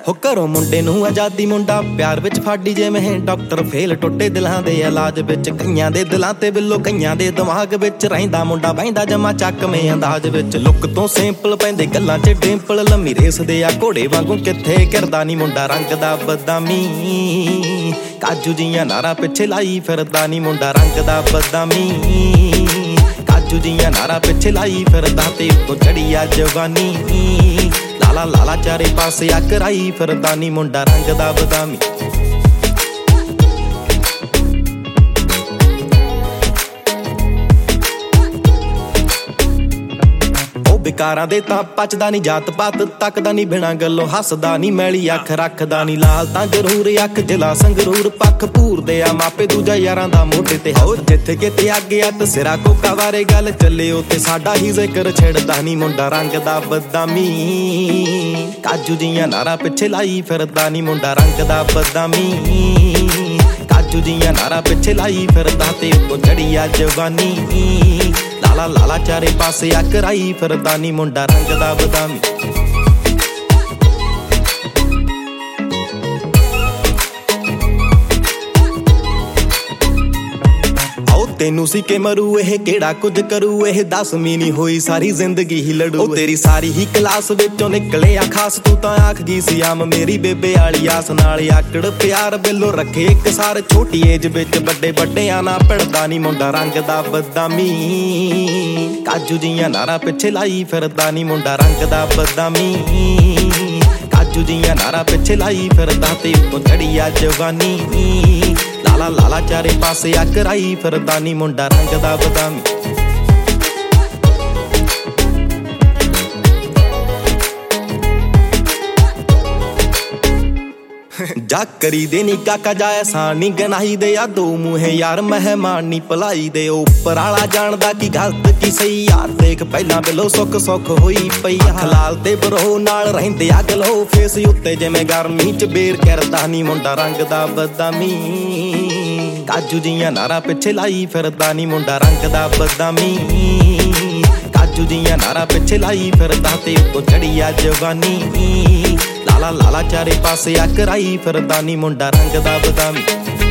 ਹੋ ਘਰੋਂ ਮੁੰਡੇ ਨੂੰ ਆਜ਼ਾਦੀ ਮੁੰਡਾ ਪਿਆਰ ਵਿੱਚ ਫਾੜੀ ਜਿਵੇਂ ਡਾਕਟਰ ਫੇਲ ਟੁੱਟੇ ਦਿਲਾਂ ਦੇ ਇਲਾਜ ਵਿੱਚ ਕਈਆਂ ਦੇ ਦਿਲਾਂ ਤੇ ਬਿੱਲੋ ਕਈਆਂ ਦੇ ਦਿਮਾਗ ਵਿੱਚ ਰਹਿੰਦਾ ਮੁੰਡਾ ਬਹਿੰਦਾ ਜਮਾ ਚੱਕਵੇਂ ਅੰਦਾਜ਼ ਵਿੱਚ ਲੁੱਕ ਤੋਂ ਸਿੰਪਲ ਪੈਂਦੇ ਗੱਲਾਂ 'ਚ ਡਿੰਪਲ ਲੰਮੀ ਰੇਸ ਦੇ ਆ ਘੋੜੇ ਵਾਂਗੂ ਕਿੱਥੇ ਕਰਦਾ ਨੀ ਮੁੰਡਾ ਰੰਗ ਦਾ ਬਦਾਮੀ ਕਾਜੂ ਜੀਆਂ ਨਾਰਾਂ ਪਿੱਛੇ ਲਾਈ ਫਿਰਦਾ ਨੀ ਮੁੰਡਾ ਰੰਗ ਦਾ ਬਦਾਮੀ ਕਾਜੂ ਜੀਆਂ ਨਾਰਾਂ ਪਿੱਛੇ ਲਾਈ ਫਿਰਦਾ ਤੇ ਉੱਤੋਂ ਚੜੀ ਆ ਜਵਾਨੀ ਲਾਲਾ ਲਾਲਾ ਚਾਰੇ ਪਾਸੇ ਆ ਕਰਾਈ ਫਿਰਦਾ ਨੀ ਮੁੰਡਾ ਰੰਗ ਦਾ ਬਦਾਮੀ ਵਿਕਾਰਾਂ ਦੇ ਤਾਂ ਪਚਦਾ ਨੀ ਜਾਤ ਪਾਤ ਤੱਕਦਾ ਨੀ ਬਿਨਾਂ ਗੱਲੋਂ ਹੱਸਦਾ ਨੀ ਮੈਲੀ ਅੱਖ ਰੱਖਦਾ ਨੀ ਲਾਲ ਤਾਂ ਜ਼ਰੂਰ ਅੱਖ ਜਿਲਾ ਸੰਗਰੂਰ ਪੱਖ ਭੂਰਦੇ ਆ ਮਾਪੇ ਦੂਜਾ ਯਾਰਾਂ ਦਾ ਮੋਢੇ ਤੇ ਹੋ ਜਿੱਥੇ ਕਿਤੇ ਅੱਗੇ ਆ ਤਸਿਰਾ ਕੋਕਾ ਬਾਰੇ ਗੱਲ ਚੱਲੇ ਉੱਤੇ ਸਾਡਾ ਹੀ ਜ਼ਿਕਰ ਛੇੜਦਾ ਨੀ ਮੁੰਡਾ ਰੰਗ ਦਾ ਬਦਾਮੀ ਕਾਜੂ ਜੀਆਂ ਨਾਰਾਂ ਪਿੱਛੇ ਲਾਈ ਫਿਰਦਾ ਨੀ ਮੁੰਡਾ ਰੰਗ ਦਾ ਬਦਾਮੀ ਕਾਜੂ ਜੀਆਂ ਨਾਰਾਂ ਪਿੱਛੇ ਲਾਈ ਫਿਰਦਾ ਤੇ ਉੱਤੋਂ ਚੜੀ ਆ ਜਵਾਨੀ ਲਾਲਾ ਲਾਲਾ ਚਾਰੇ ਪਾਸੇ ਆ ਕਰਾਈ ਫਿਰਦਾ ਨੀ ਮੁੰਡਾ ਰੰਗ ਦਾ ਬਦਾਮੀ ਤੈਨੂੰ ਸੀ ਕਿ ਮਰੂ ਇਹ ਕਿਹੜਾ ਕੁਝ ਕਰੂ ਇਹ 10ਵੀਂ ਨੀ ਹੋਈ ਸਾਰੀ ਜ਼ਿੰਦਗੀ ਹੀ ਲੜੂ ਉਹ ਤੇਰੀ ਸਾਰੀ ਹੀ ਕਲਾਸ ਵਿੱਚੋਂ ਨਿਕਲੇ ਆ ਖਾਸ ਤੂੰ ਤਾਂ ਆਖ ਗਈ ਸੀ ਆਮ ਮੇਰੀ ਬੇਬੇ ਵਾਲੀ ਆਸ ਨਾਲ ਆਕੜ ਪਿਆਰ ਬਿੱਲੋ ਰੱਖੇ ਇੱਕ ਸਾਰ ਛੋਟੀ ਏਜ ਵਿੱਚ ਵੱਡੇ ਵੱਡਿਆਂ ਨਾ ਭਿੜਦਾ ਨੀ ਮੁੰਡਾ ਰੰਗ ਦਾ ਬਦਾਮੀ ਕਾਜੂ ਜੀਆਂ ਨਾਰਾਂ ਪਿੱਛੇ ਲਾਈ ਫਿਰਦਾ ਨੀ ਮੁੰਡਾ ਰੰਗ ਦਾ ਬਦਾਮੀ ਕਾਜੂ ਜੀਆਂ ਨਾਰਾਂ ਪਿੱਛੇ ਲਾਈ ਫਿਰਦਾ ਤੇ ਉੱਤੋਂ ਚੜੀ ਆ ਜਵਾਨੀ ਲਾਲਾ ਲਾਲਾ ਚਾਰੇ ਪਾਸੇ ਆ ਕਰਾਈ ਫਿਰਦਾ ਨੀ ਮੁੰਡਾ ਰੰਗ ਦਾ ਬਦਾਮੀ ਜਾ ਕਰੀ ਦੇ ਨੀ ਕਾਕਾ ਜਾਏ ਸਾਨੀ ਗਨਾਹੀ ਦੇ ਆ ਦੋ ਮੂੰਹੇ ਯਾਰ ਮਹਿਮਾਨ ਨੀ ਭਲਾਈ ਦੇ ਉੱਪਰ ਆਲਾ ਜਾਣਦਾ ਕੀ ਗਲਤ ਕੀ ਸਹੀ ਯਾਰ ਦੇਖ ਪਹਿਲਾਂ ਬਿਲੋ ਸੁੱਖ ਸੁੱਖ ਹੋਈ ਪਈ ਹਲਾਲ ਤੇ ਬਰੋ ਨਾਲ ਰਹਿੰਦੇ ਆ ਗਲੋ ਫੇਸ ਉੱਤੇ ਜਿਵੇਂ ਗਰਮੀ ਚ ਬੇਰ ਕਰਦਾ ਨੀ ਮੁੰਡਾ ਰੰਗ ਦਾ ਬਦਾਮੀ ਕਾਜੂ ਜੀਆਂ ਨਾਰਾਂ ਪਿੱਛੇ ਲਾਈ ਫਿਰਦਾ ਨੀ ਮੁੰਡਾ ਰੰਗ ਦਾ ਬਦਾਮੀ ਕਾਜੂ ਜੀਆਂ ਨਾਰਾਂ ਪਿੱਛੇ ਲਾਈ ਫਿਰਦਾ ਤੇ ਉੱਤੋਂ ਚੜੀ ਆ ਜਵਾਨੀ ਲਾਲਾ ਲਾਲਾ ਚਾਰੇ ਪਾਸੇ ਆ ਕਰਾਈ ਫਿਰਦਾ ਨੀ ਮੁੰਡਾ ਰੰਗ ਦਾ ਬਦਾਮੀ